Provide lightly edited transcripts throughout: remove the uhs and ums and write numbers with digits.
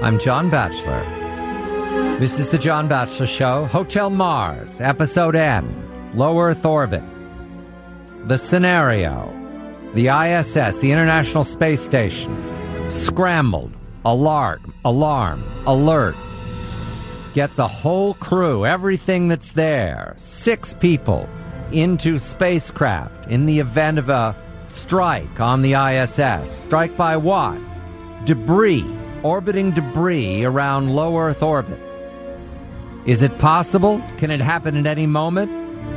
I'm John Batchelor. This is the John Batchelor Show. Hotel Mars, Episode N, Low Earth Orbit. The scenario: the ISS, the International Space Station, scrambled, alarm, alert. Get the whole crew, everything that's there, 6 people, into spacecraft in the event of a strike on the ISS. Strike by what? Debris, orbiting debris around low Earth orbit. Is it possible? Can it happen at any moment?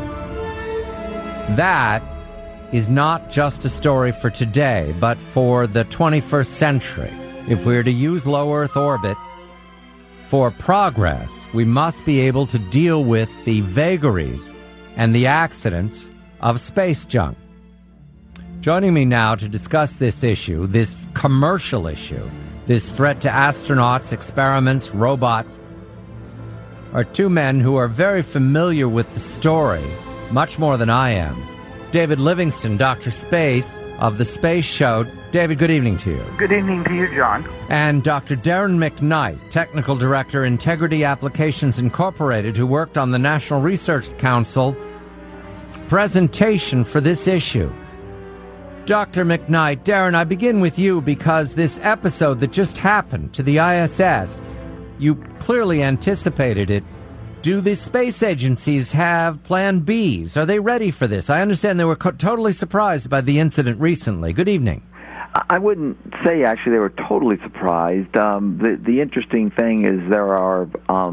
That is not just a story for today, but for the 21st century. If we're to use low Earth orbit for progress, we must be able to deal with the vagaries and the accidents of space junk. Joining me now to discuss this issue, this commercial issue, this threat to astronauts, experiments, robots, are 2 men who are very familiar with the story, much more than I am. David Livingston, Dr. Space of The Space Show. David, good evening to you. Good evening to you, John. And Dr. Darren McKnight, Technical Director, Integrity Applications Incorporated, who worked on the National Research Council presentation for this issue. Dr. McKnight, Darren, I begin with you because this episode that just happened to the ISS, you clearly anticipated it. Do the space agencies have plan Bs? Are they ready for this? I understand they were totally surprised by the incident recently. Good evening. I wouldn't say, actually, they were totally surprised. The interesting thing is there are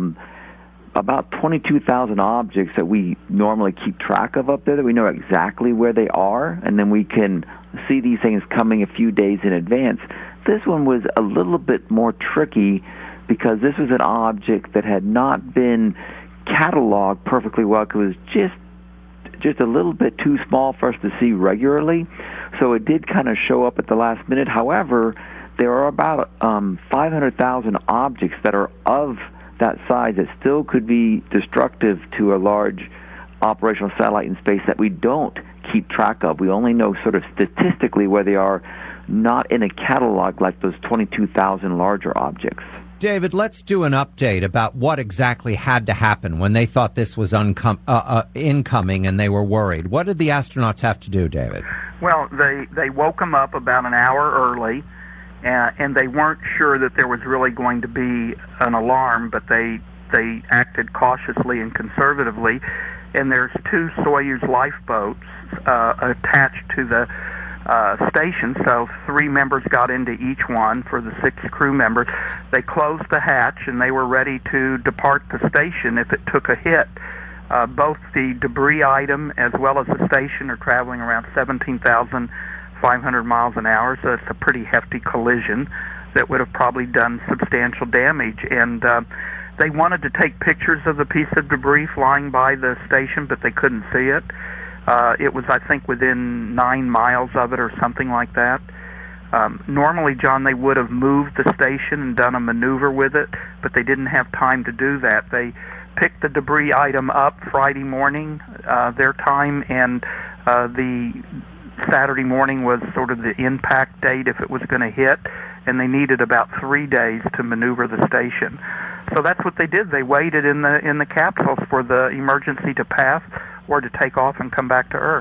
about 22,000 objects that we normally keep track of up there, that we know exactly where they are, and then we can see these things coming a few days in advance. This one was a little bit more tricky because this was an object that had not been cataloged perfectly well, because it was just a little bit too small for us to see regularly. So it did kind of show up at the last minute. However, there are about 500,000 objects that are of that size that still could be destructive to a large operational satellite in space that we don't keep track of. We only know sort of statistically where they are, not in a catalog like those 22,000 larger objects. David, let's do an update about what exactly had to happen when they thought this was incoming and they were worried. What did the astronauts have to do, David? Well, they woke them up about an hour early, and they weren't sure that there was really going to be an alarm, but they acted cautiously and conservatively. And there's 2 Soyuz lifeboats attached to the station, so 3 members got into each one for the 6 crew members. They closed the hatch, and they were ready to depart the station if it took a hit. Both the debris item as well as the station are traveling around 17,500 miles an hour, so it's a pretty hefty collision that would have probably done substantial damage. And they wanted to take pictures of the piece of debris flying by the station, but they couldn't see it. It was, I think, within 9 miles of it or something like that. Normally, John, they would have moved the station and done a maneuver with it, but they didn't have time to do that. They picked the debris item up Friday morning, their time, and the Saturday morning was sort of the impact date if it was going to hit, and they needed about 3 days to maneuver the station. So that's what they did. They waited in the capsules for the emergency to pass or to take off and come back to Earth.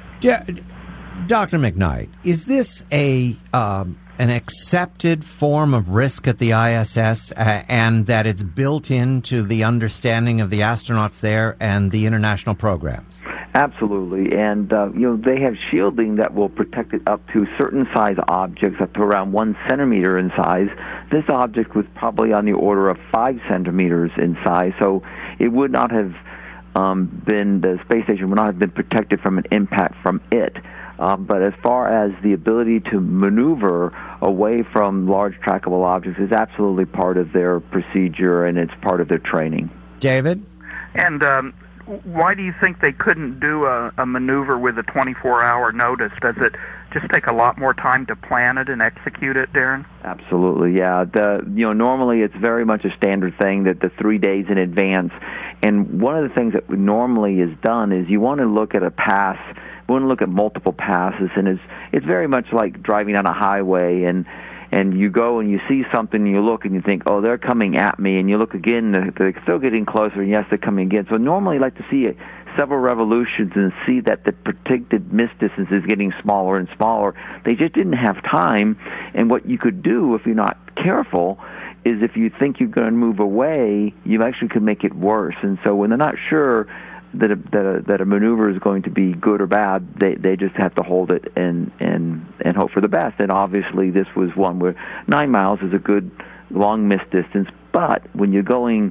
Dr. McKnight, is this an accepted form of risk at the ISS, and that it's built into the understanding of the astronauts there and the international programs? Absolutely, and they have shielding that will protect it up to certain size objects, up to around 1 centimeter in size. This object was probably on the order of 5 centimeters in size, so it would not have the space station would not have been protected from an impact from it. But as far as the ability to maneuver away from large trackable objects is absolutely part of their procedure, and it's part of their training. David? And why do you think they couldn't do a maneuver with a 24-hour notice? Does it just take a lot more time to plan it and execute it, Darren? Absolutely, yeah. Normally it's very much a standard thing that the 3 days in advance. And one of the things that normally is done is you want to look at a pass. We want to look at multiple passes, and it's very much like driving on a highway. And and you go and you see something, and you look and you think, oh, they're coming at me, and you look again, they're still getting closer, and yes, they're coming again. So normally I like to see several revolutions and see that the predicted missed distance is getting smaller and smaller. They just didn't have time, and what you could do if you're not careful is if you think you're going to move away, you actually could make it worse. And so when they're not sure that a maneuver is going to be good or bad, they just have to hold it and hope for the best. And obviously this was one where 9 miles is a good long miss distance, but when you're going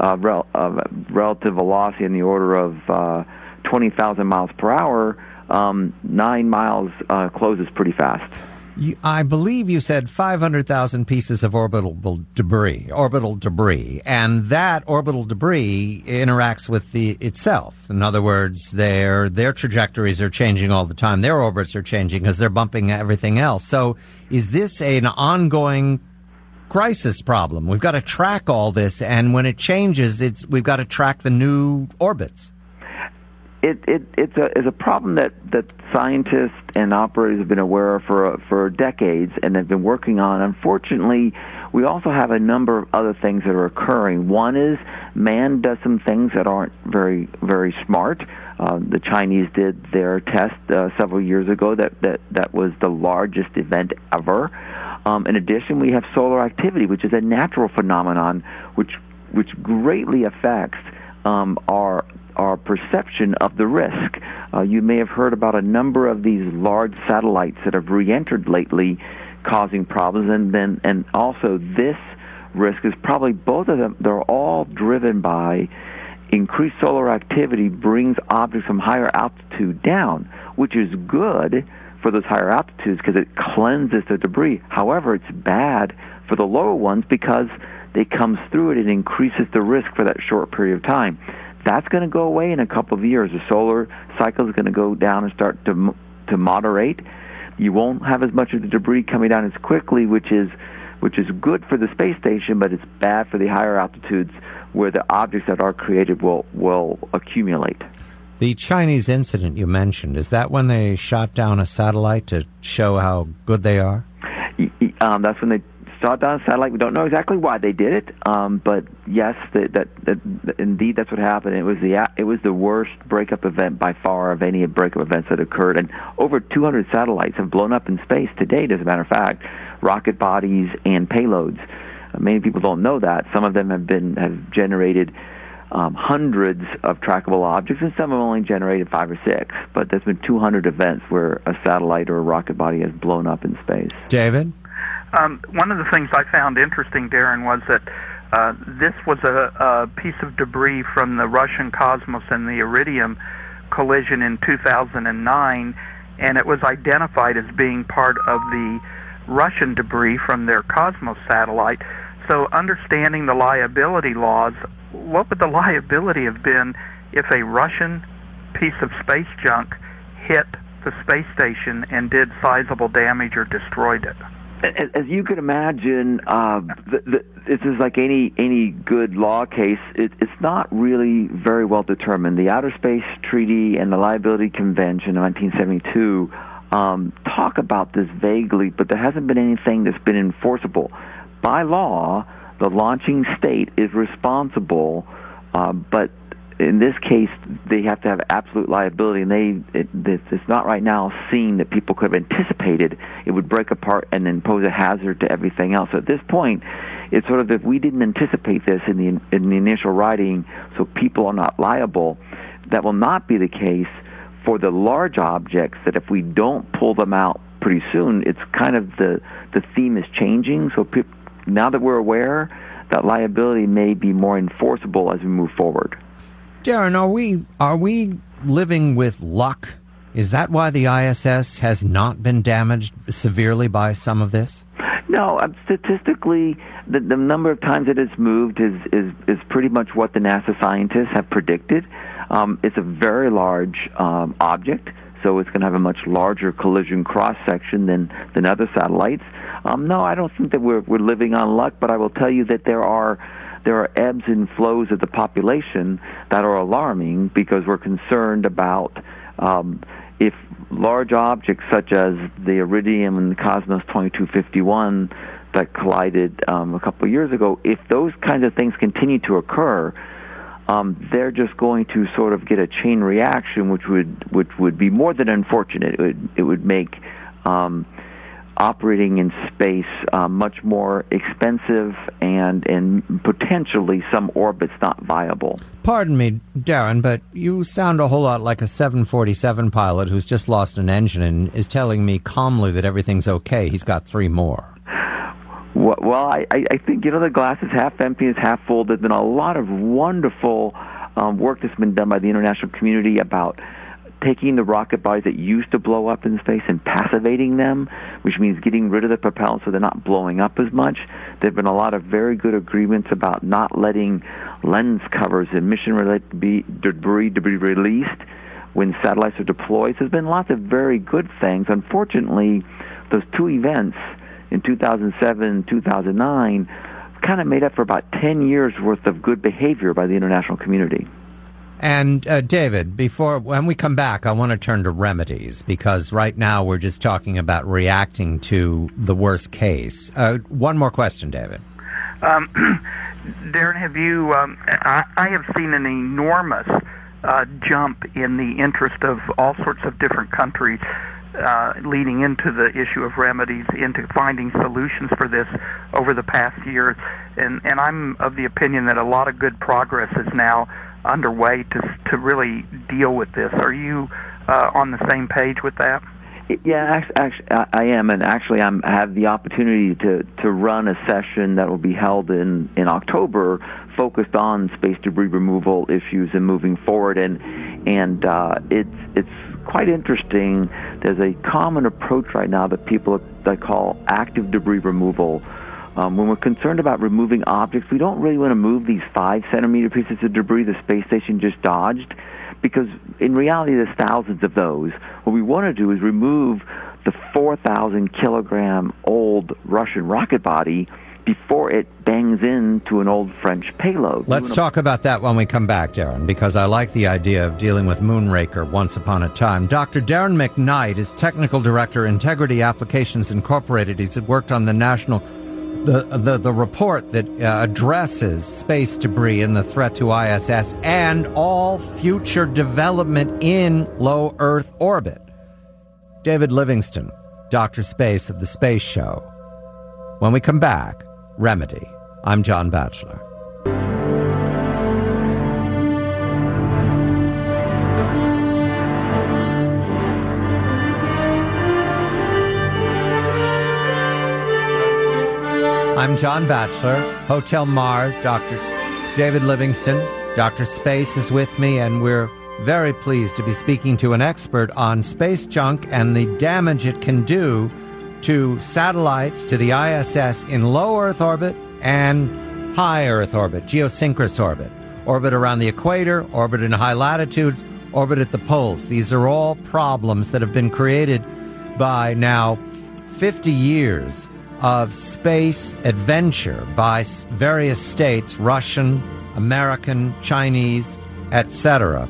relative velocity in the order of 20,000 miles per hour, 9 miles closes pretty fast. I believe you said 500,000 pieces of orbital debris, and that orbital debris interacts with itself. In other words, their trajectories are changing all the time. Their orbits are changing because they're bumping everything else. So is this an ongoing crisis problem? We've got to track all this, and when it changes, we've got to track the new orbits. It's a problem that scientists and operators have been aware of for decades and have been working on. Unfortunately, we also have a number of other things that are occurring. One is man does some things that aren't very, very smart. The Chinese did their test several years ago that was the largest event ever. In addition, we have solar activity, which is a natural phenomenon which greatly affects our perception of the risk. You may have heard about a number of these large satellites that have re-entered lately, causing problems, and also this risk is probably both of them. They're all driven by increased solar activity brings objects from higher altitude down, which is good for those higher altitudes because it cleanses the debris. However, it's bad for the lower ones because it comes through it and increases the risk for that short period of time. That's going to go away in a couple of years. The solar cycle is going to go down and start to moderate. You won't have as much of the debris coming down as quickly, which is good for the space station, but it's bad for the higher altitudes where the objects that are created will accumulate. The Chinese incident you mentioned, is that when they shot down a satellite to show how good they are? That's when they shot down a satellite. We don't know exactly why they did it, but yes, that indeed that's what happened. It was the worst breakup event by far of any breakup events that occurred, and over 200 satellites have blown up in space to date. As a matter of fact, rocket bodies and payloads. Many people don't know that. Some of them have generated hundreds of trackable objects, and some have only generated 5 or 6. But there's been 200 events where a satellite or a rocket body has blown up in space. David? One of the things I found interesting, Darren, was that this was a piece of debris from the Russian Cosmos and the Iridium collision in 2009, and it was identified as being part of the Russian debris from their Cosmos satellite. So understanding the liability laws, what would the liability have been if a Russian piece of space junk hit the space station and did sizable damage or destroyed it? As you can imagine, this is like any good law case. It's not really very well determined. The Outer Space Treaty and the Liability Convention of 1972 talk about this vaguely, but there hasn't been anything that's been enforceable. By law, the launching state is responsible, but in this case, they have to have absolute liability, and it's not right now seen that people could have anticipated it would break apart and then pose a hazard to everything else. So at this point, it's sort of if we didn't anticipate this in the initial writing, so people are not liable. That will not be the case for the large objects. That if we don't pull them out pretty soon, it's kind of the theme is changing. So now that we're aware, that liability may be more enforceable as we move forward. Darren, are we living with luck? Is that why the ISS has not been damaged severely by some of this? No, statistically, the number of times that it's moved is pretty much what the NASA scientists have predicted. It's a very large object, so it's going to have a much larger collision cross-section than other satellites. No, I don't think that we're living on luck, but I will tell you that there are ebbs and flows of the population that are alarming because we're concerned about if large objects such as the Iridium and the Cosmos 2251 that collided a couple of years ago, if those kinds of things continue to occur, they're just going to sort of get a chain reaction, which would be more than unfortunate. It would make operating in space much more expensive and potentially some orbits not viable. Pardon me, Darren, but you sound a whole lot like a 747 pilot who's just lost an engine and is telling me calmly that everything's okay. He's got 3 more. Well, I think, the glass is half empty, it's half full. There's been a lot of wonderful work that's been done by the international community about taking the rocket bodies that used to blow up in space and passivating them, which means getting rid of the propellant so they're not blowing up as much. There have been a lot of very good agreements about not letting lens covers and mission-related debris to be released when satellites are deployed. So there's been lots of very good things. Unfortunately, those 2 events in 2007 and 2009 kind of made up for about 10 years' worth of good behavior by the international community. And, David, when we come back, I want to turn to remedies, because right now we're just talking about reacting to the worst case. One more question, David. Darren, have you, I have seen an enormous jump in the interest of all sorts of different countries leading into the issue of remedies, into finding solutions for this over the past years. And I'm of the opinion that a lot of good progress is now underway to really deal with this. Are you on the same page with that? Yeah, actually, I am, and actually I have the opportunity to run a session that will be held in October, focused on space debris removal issues and moving forward, and it's quite interesting. There's a common approach right now that people call active debris removal. When we're concerned about removing objects, we don't really want to move these 5-centimeter pieces of debris the space station just dodged, because in reality there's thousands of those. What we want to do is remove the 4,000-kilogram old Russian rocket body before it bangs into an old French payload. Let's talk about that when we come back, Darren, because I like the idea of dealing with Moonraker once upon a time. Dr. Darren McKnight is Technical Director, Integrity Applications Incorporated. He's worked on the the report that addresses space debris and the threat to ISS and all future development in low Earth orbit. David Livingston, Dr. Space of The Space Show. When we come back, Remedy. I'm John Batchelor. I'm John Batchelor, Hotel Mars, Dr. David Livingston. Dr. Space is with me, and we're very pleased to be speaking to an expert on space junk and the damage it can do to satellites, to the ISS in low Earth orbit and high Earth orbit, geosynchronous orbit, orbit around the equator, orbit in high latitudes, orbit at the poles. These are all problems that have been created by now 50 years of space adventure by various states, Russian, American, Chinese, etc.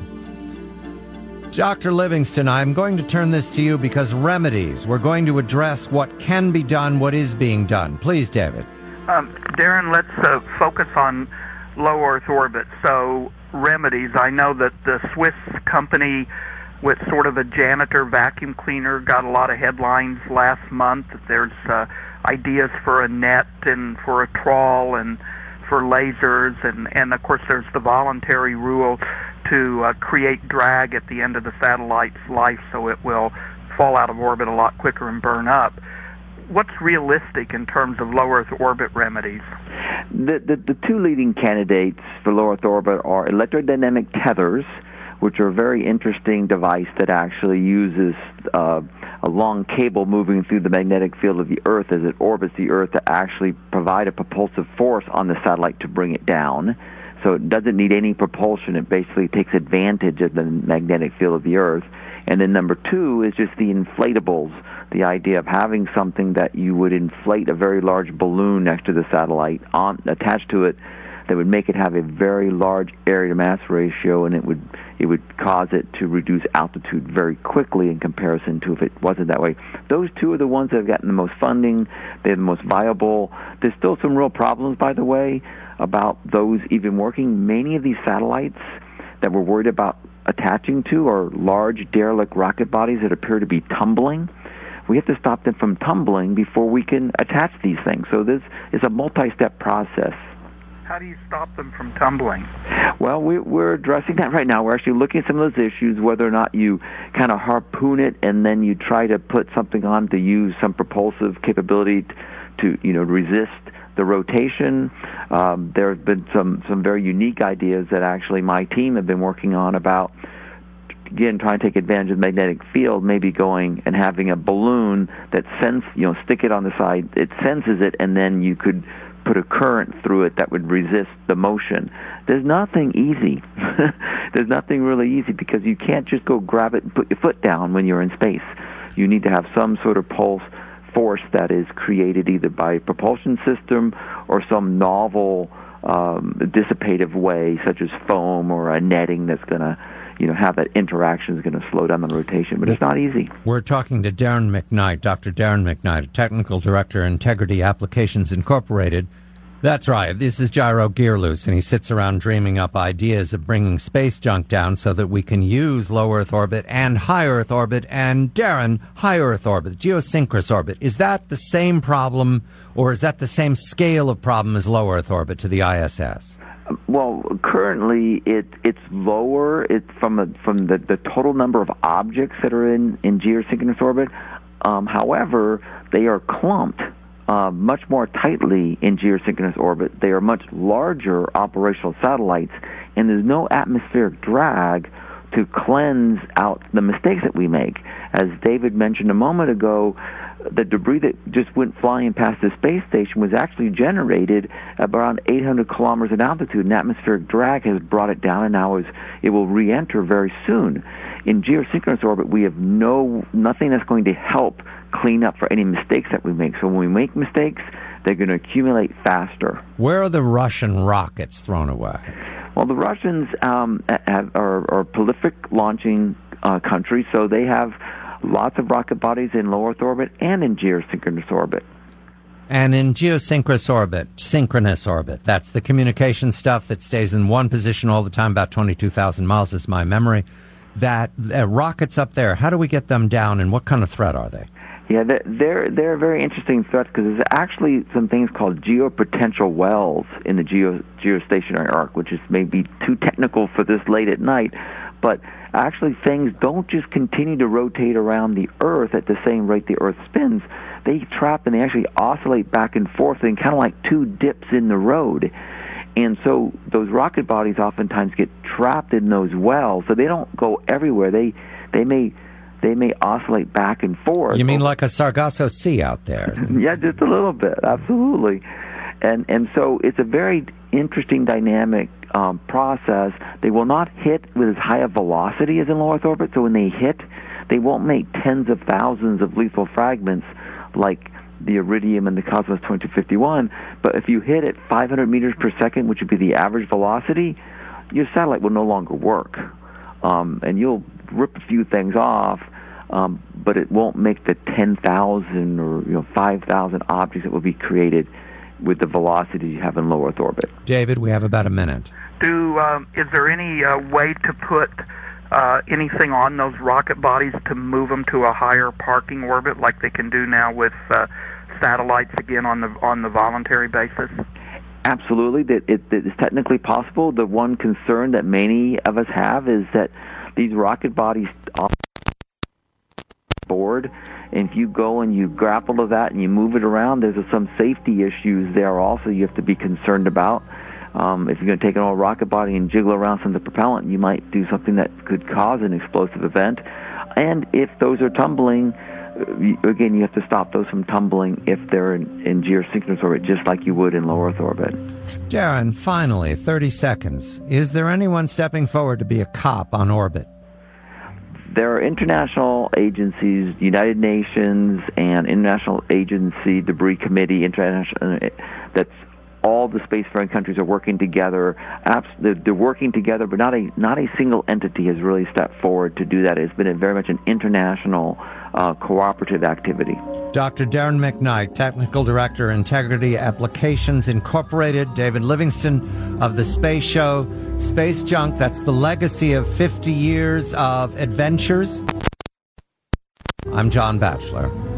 Dr. Livingston, I'm going to turn this to you because remedies, we're going to address what can be done, what is being done. Please, David. Darren, let's focus on low Earth orbit. So, remedies, I know that the Swiss company with sort of a janitor vacuum cleaner got a lot of headlines last month. There's ideas for a net and for a trawl and for lasers, and of course there's the voluntary rule to create drag at the end of the satellite's life so it will fall out of orbit a lot quicker and burn up. What's realistic in terms of low Earth orbit remedies? The 2 leading candidates for low Earth orbit are electrodynamic tethers, which are a very interesting device that actually uses a long cable moving through the magnetic field of the Earth as it orbits the Earth to actually provide a propulsive force on the satellite to bring it down. So it doesn't need any propulsion. It basically takes advantage of the magnetic field of the Earth. And then number 2 is just the inflatables, the idea of having something that you would inflate a very large balloon next to the satellite, attached to it, that would make it have a very large area-to-mass ratio, and it would cause it to reduce altitude very quickly in comparison to if it wasn't that way. Those two are the ones that have gotten the most funding. They're the most viable. There's still some real problems, by the way, about those even working. Many of these satellites that we're worried about attaching to are large derelict rocket bodies that appear to be tumbling. We have to stop them from tumbling before we can attach these things. So this is a multi-step process. How do you stop them from tumbling? Well, we're addressing that right now. We're actually looking at some of those issues, whether or not you kind of harpoon it and then you try to put something on to use some propulsive capability to resist the rotation. There have been some very unique ideas that actually my team have been working on about, again, trying to take advantage of the magnetic field, maybe going and having a balloon that stick it on the side, it senses it, and then you could put a current through it that would resist the motion. There's nothing easy. There's nothing really easy because you can't just go grab it and put your foot down when you're in space. You need to have some sort of pulse force that is created either by a propulsion system or some novel dissipative way, such as foam or a netting that's going to have that interaction is going to slow down the rotation, but it's not easy. We're talking to Darren McKnight, Dr. Darren McKnight, Technical Director, Integrity Applications Incorporated. That's right. This is Gyro Gearloose, and he sits around dreaming up ideas of bringing space junk down so that we can use low Earth orbit and high Earth orbit. And Darren, high Earth orbit, geosynchronous orbit, is that the same problem, or is that the same scale of problem as low Earth orbit to the ISS? Well, currently it's lower. It's from the total number of objects that are in geosynchronous orbit. However, they are clumped much more tightly in geosynchronous orbit. They are much larger operational satellites, and there's no atmospheric drag to cleanse out the mistakes that we make. As David mentioned a moment ago, the debris that just went flying past the space station was actually generated at around 800 kilometers in altitude, and atmospheric drag has brought it down, and now it will re-enter very soon. In geosynchronous orbit, we have nothing that's going to help clean up for any mistakes that we make. So when we make mistakes, they're going to accumulate faster. Where are the Russian rockets thrown away? Well, the Russians are a prolific launching country, so they have lots of rocket bodies in low Earth orbit and in geosynchronous orbit. And in geosynchronous orbit, that's the communication stuff that stays in one position all the time, about 22,000 miles is my memory. That rockets up there, how do we get them down, and what kind of threat are they? Yeah, they're a very interesting threat because there's actually some things called geopotential wells in the geostationary arc, which is maybe too technical for this late at night, but actually things don't just continue to rotate around the Earth at the same rate the Earth spins. They trap and they actually oscillate back and forth and kind of like two dips in the road. And so those rocket bodies oftentimes get trapped in those wells, so they don't go everywhere. They may oscillate back and forth. You mean like a Sargasso Sea out there? Yeah, just a little bit, absolutely. And so it's a very interesting dynamic process. They will not hit with as high a velocity as in low Earth orbit, so when they hit, they won't make tens of thousands of lethal fragments like the Iridium and the Cosmos 2251, but if you hit at 500 meters per second, which would be the average velocity, your satellite will no longer work. And you'll rip a few things off, but it won't make the 10,000 or 5,000 objects that will be created with the velocity you have in low Earth orbit. David, we have about a minute. Is there any way to put anything on those rocket bodies to move them to a higher parking orbit, like they can do now with satellites again on the voluntary basis? Absolutely, it is technically possible. The one concern that many of us have is that these rocket bodies are board, and if you go and you grapple to that and you move it around, there's some safety issues there also you have to be concerned about. If you're going to take an old rocket body and jiggle around some of the propellant, you might do something that could cause an explosive event. And if those are tumbling, again, you have to stop those from tumbling if they're in geosynchronous orbit, just like you would in low Earth orbit. Darren, finally, 30 seconds. Is there anyone stepping forward to be a cop on orbit? There are international agencies, United Nations and International Agency Debris Committee, that's all the spacefaring countries are working together. They're working together, but not a single entity has really stepped forward to do that. It's been very much an international cooperative activity. Dr. Darren McKnight, Technical Director, Integrity Applications Incorporated. David Livingston of the Space Show. Space Junk, that's the legacy of 50 years of adventures. I'm John Batchelor.